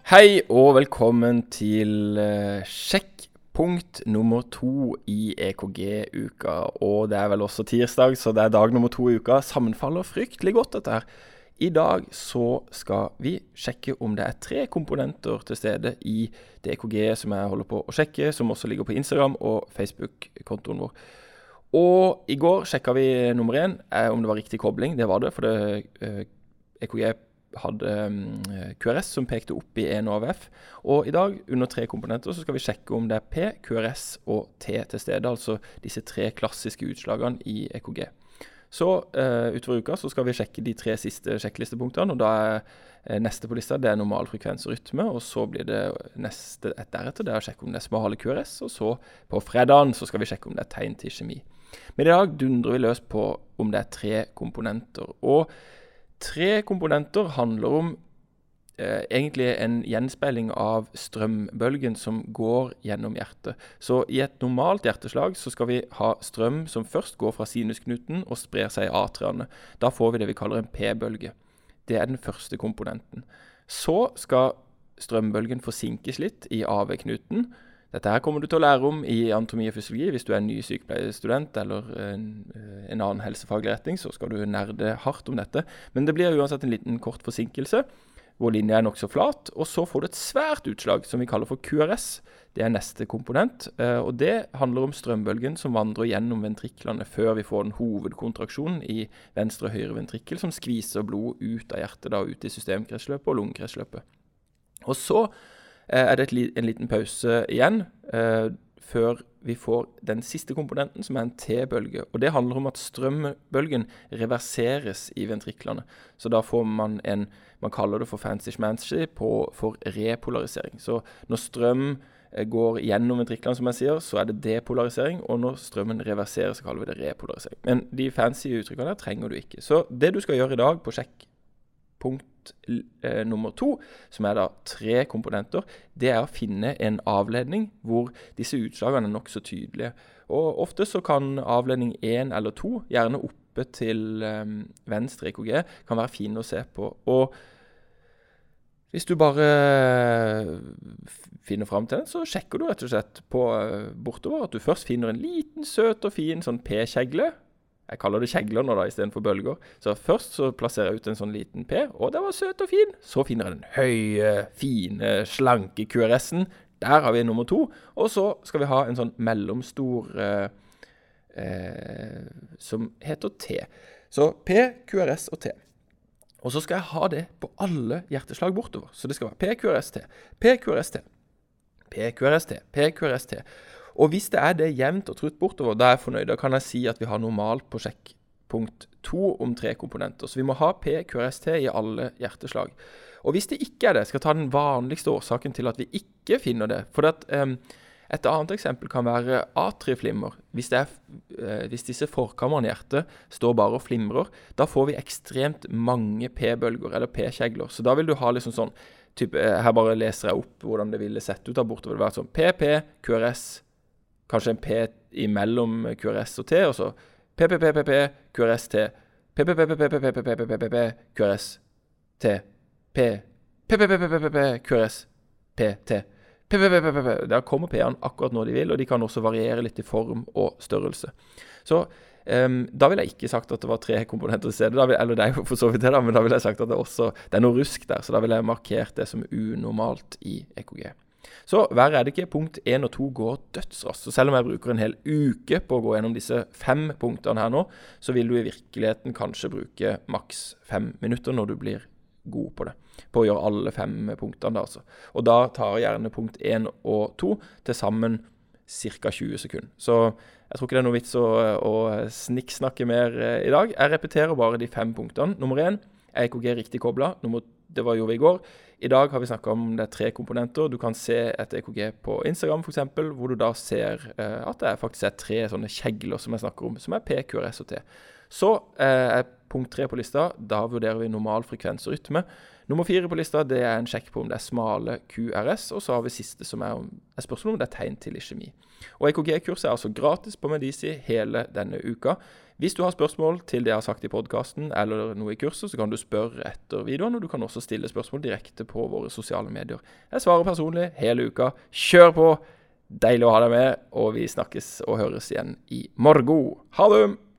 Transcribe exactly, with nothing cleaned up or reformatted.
Hei og velkommen til uh, sjekkpunkt nummer to i E K G-uka. Og det er vel også tirsdag, så det er dag nummer to i uka. Sammenfaller fryktelig godt dette her. I dag så skal vi sjekke om det er tre komponenter til stede i det E K G som jeg holder på å sjekke, som også ligger på Instagram og Facebook-kontoen vår. Og i går sjekket vi nummer én, eh, om det var riktig kobling. Det var det, for det uh, E K G hadde um, Q R S som pekte opp i en A V F. Og i dag, under tre komponenter, så skal vi sjekke om det er P, Q R S og T til stede, altså disse tre klassiske utslagene i E K G. Så uh, utover uka så skal vi sjekke de tre siste sjekklistepunktene, og da er uh, neste på lista, det er normal frekvens og rytme, og så blir det neste et deretter, det er å sjekke om det er smale Q R S, og så på fredagen så skal vi sjekke om det er tegn til kjemi. Men i dag dundrer vi løs på om det er tre komponenter, og tre komponenter handler om eh, egentlig en gjenspeiling av strømbølgen som går gjennom hjertet. Så i et normalt hjerteslag så skal vi ha strøm som først går fra sinusknuten og sprer seg i atriene. Da får vi det vi kaller en P-bølge. Det er den første komponenten. Så skal strømbølgen forsinkes litt i A V-knuten. Dette her kommer du til å lære om i anatomi og fysiologi. Hvis du er en ny sykepleierstudent eller en, en annen helsefaglig retning, så skal du nerde hardt om dette. Men det blir uansett en liten kort forsinkelse, hvor linjen er nok så flat, og så får du et svært utslag som vi kaller for Q R S. Det er neste komponent, og det handler om strømbølgen som vandrer gjennom ventriklene før vi får den hovedkontraksjonen i venstre og høyre ventrikkel, som skviser blod ut av hjertet, da ut i systemkretsløpet og lungekretsløpet. Og så er det et, en liten pause igjen eh, før vi får den siste komponenten, som er en T-bølge. Og det handler om at strømbølgen reverseres i ventriklene. Så da får man en, man kaller det for fancy-schmancy, for repolarisering. Så når strøm eh, går gjennom ventriklene, som jeg sier, så er det depolarisering, og når strømmen reverserer, så kaller vi det repolarisering. Men de fancy uttrykkene der trenger du ikke. Så det du skal gjøre i dag på sjekk, punkt eh, nummer to, som er da tre komponenter, det er å finne en avledning hvor disse utslagene er nok så tydelige. Og ofte så kan avledning én eller to, gjerne oppe til eh, venstre E K G, kan være fine å se på. Og hvis du bare finner frem til den, så sjekker du rett og slett på eh, bortover at du først finner en liten, søt og fin sånn P-kjegle. Jeg kaller det kjegler nå da, i stedet for bølger. Så først så plasserer jeg ut en sånn liten P, og det var søt og fin. Så finner jeg den høye, fine, slanke Q R S-en. Der har vi nummer to. Og så skal vi ha en sånn mellomstor eh, eh, som heter T. Så P, Q R S og T. Og så skal jeg ha det på alle hjerteslag bortover. Så det skal være P, Q R S, T. P, Q R S, T. P, Q R S, T. P, Q R S, T. Og hvis det er det jevnt og trutt bortover, da er jeg fornøyd. Da kan jeg si at vi har normalt på sjekkpunkt to om tre komponenter. Så vi må ha P, Q R S, T i alle hjerteslag. Og hvis det ikke er det, skal jeg ta den vanligste årsaken til at vi ikke finner det. For at, um, et annet eksempel kan være atrieflimmer. Hvis, det er, uh, hvis disse forkammerne i hjertet står bare og flimrer, da får vi ekstremt mange P-bølger eller P-kjegler. Så da vil du ha liksom sånn, type, her bare leser jeg opp hvordan det ville sett ut der borte. Det vil være sånn P, P, Q R S, kanskje en P imellom Q R S og T, og så P, P, P, P, P, Q R S, T, P, P, P, P, P, P, P, P, P, P, P, P, Q R S, T, P, P, P, P, P, P, P, Q R S, P, T, P, P, P, P, P, P. Der kommer P-ene akkurat når de vil, og de kan også variere litt i form og størrelse. Så um, da vil jeg ikke sagt at det var tre komponenter i stedet, vil, eller det er jo for så vidt det da, men da vil jeg sagt at det også, det er noe rusk der, så da vil jeg markert det som unormalt i E K G. Så verre er det ikke, punkt én og to går dødsraskt. Så selv om jeg bruker en hel uke på å gå gjennom disse fem punktene her nå, så vil du i virkeligheten kanskje bruke maks fem minutter når du blir god på det. På å gjøre alle fem punktene da, altså. Og da tar jeg gjerne punkt én og to til sammen cirka tjue sekunder. Så jeg tror ikke det er noe vits å, å snikksnakke mer i dag. Jeg repeterer bare de fem punktene. Nummer én, er E K G riktig koblet? Nummer Det var jo vi i går. I dag har vi snakket om det er tre komponenter. Du kan se et E K G på Instagram for eksempel, hvor du da ser eh, at det er faktisk er tre sånne kjegler som jeg snakker om, som er P, Q R S og T. Så eh, er punkt tre på lista, da vurderer vi normal frekvens og rytme. Nummer fire på lista, det er en sjekk på om det er smale Q R S, og så har vi siste som er, er spørsmål om det er tegn til iskjemi. Og E K G-kurset er altså gratis på Medici hele denne uka. Hvis du har spørsmål til det jeg har sagt i podcasten, eller noe i kurset, så kan du spørre etter videoen, og du kan også stille spørsmål direkte på våre sosiale medier. Jeg svarer personlig hele uka. Kjør på! Deilig å ha deg med, og vi snakkes og høres igjen i morgen. Ha det!